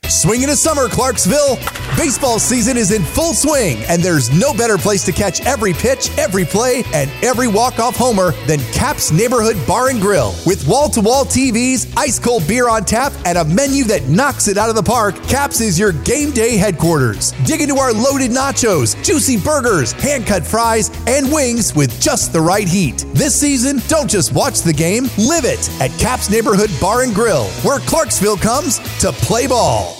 Swing into summer, Clarksville. Baseball season is in full swing, and there's no better place to catch every pitch, every play, and every walk-off homer than Cap's Neighborhood Bar and Grill. With wall-to-wall TVs, ice-cold beer on tap, and a menu that knocks it out of the park, Cap's is your game day headquarters. Dig into our loaded nachos, juicy burgers, hand-cut fries, and wings with just the right heat. This season, don't just watch the game, live it at Cap's Neighborhood Bar and Grill, where Clarksville comes to play ball.